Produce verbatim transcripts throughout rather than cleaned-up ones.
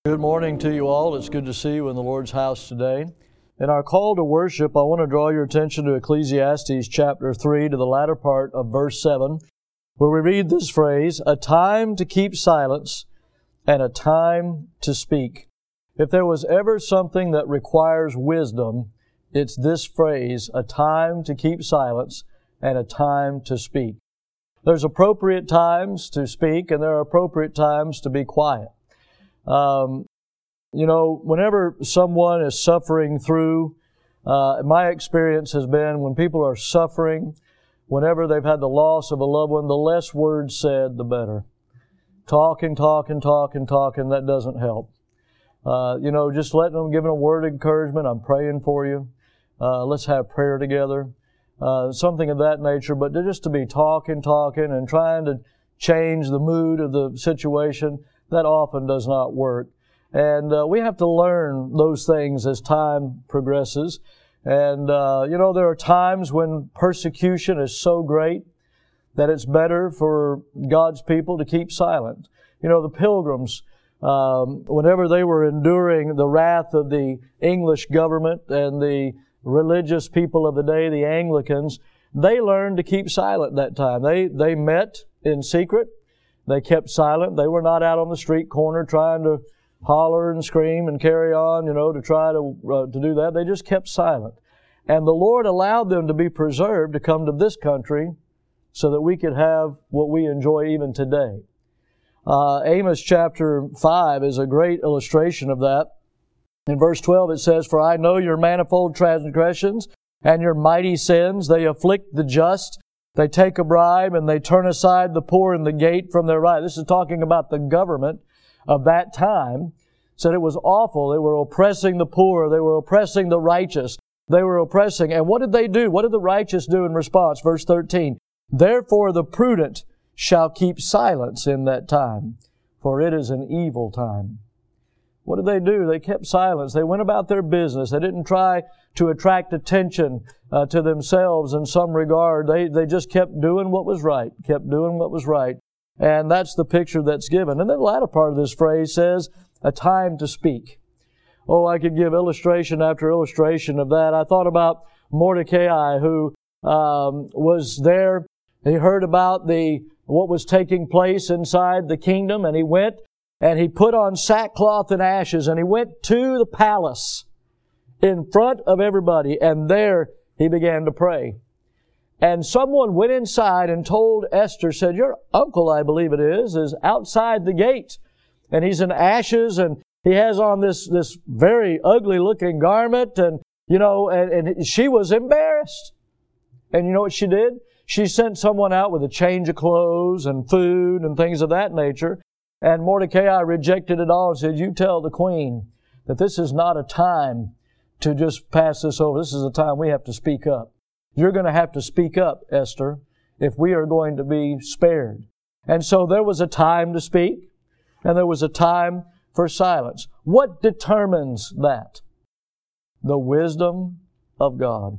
Good morning to you all. It's good to see you in the Lord's house today. In our call to worship, I want to draw your attention to Ecclesiastes chapter three, to the latter part of verse seven, where we read this phrase, "A time to keep silence and a time to speak." If there was ever something that requires wisdom, it's this phrase, a time to keep silence and a time to speak. There's appropriate times to speak and there are appropriate times to be quiet. Um, you know, whenever someone is suffering through, uh, my experience has been when people are suffering, whenever they've had the loss of a loved one, the less words said, the better. Talking, talking, talking, talking, that doesn't help. Uh, you know, just letting them, giving a word of encouragement, I'm praying for you. Uh, let's have prayer together. Uh, something of that nature, but just to be talking, talking, and trying to change the mood of the situation, that often does not work. And uh, we have to learn those things as time progresses. And, uh, you know, there are times when persecution is so great that it's better for God's people to keep silent. You know, the Pilgrims, um, whenever they were enduring the wrath of the English government and the religious people of the day, the Anglicans, they learned to keep silent that time. They, they met in secret. They kept silent. They were not out on the street corner trying to holler and scream and carry on, you know, to try to uh, to do that. They just kept silent. And the Lord allowed them to be preserved to come to this country so that we could have what we enjoy even today. Uh, Amos chapter five is a great illustration of that. In verse twelve it says, "For I know your manifold transgressions and your mighty sins. They afflict the just. They take a bribe and they turn aside the poor in the gate from their right." This is talking about the government of that time. Said it was awful. They were oppressing the poor. They were oppressing the righteous. They were oppressing. And what did they do? What did the righteous do in response? Verse thirteen, "Therefore the prudent shall keep silence in that time, for it is an evil time." What did they do? They kept silence. They went about their business. They didn't try to attract attention uh, to themselves in some regard. They, they just kept doing what was right, kept doing what was right. And that's the picture that's given. And then the latter part of this phrase says, a time to speak. Oh, I could give illustration after illustration of that. I thought about Mordecai, who um, was there. He heard about the what was taking place inside the kingdom, and he went and he put on sackcloth and ashes, and he went to the palace in front of everybody, and there he began to pray. And someone went inside and told Esther, said, "Your uncle, I believe it is, is outside the gate. And he's in ashes, and he has on this, this very ugly looking garment." And, you know, and, and she was embarrassed. And you know what she did? She sent someone out with a change of clothes and food and things of that nature. And Mordecai rejected it all and said, "You tell the queen that this is not a time to just pass this over. This is a time we have to speak up. You're going to have to speak up, Esther, if we are going to be spared." And so there was a time to speak, and there was a time for silence. What determines that? The wisdom of God.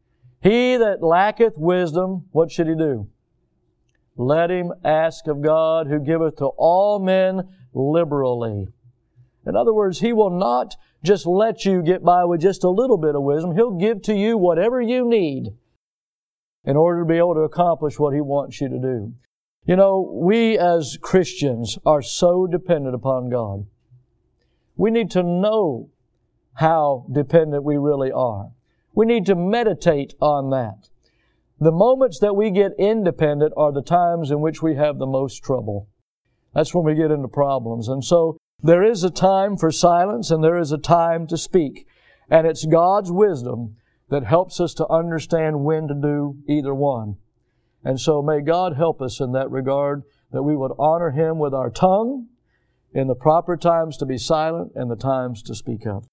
"He that lacketh wisdom," what should he do? "Let him ask of God, who giveth to all men liberally." In other words, He will not just let you get by with just a little bit of wisdom. He'll give to you whatever you need in order to be able to accomplish what He wants you to do. You know, we as Christians are so dependent upon God. We need to know how dependent we really are. We need to meditate on that. The moments that we get independent are the times in which we have the most trouble. That's when we get into problems. And so there is a time for silence and there is a time to speak. And it's God's wisdom that helps us to understand when to do either one. And so may God help us in that regard, that we would honor Him with our tongue in the proper times to be silent and the times to speak up.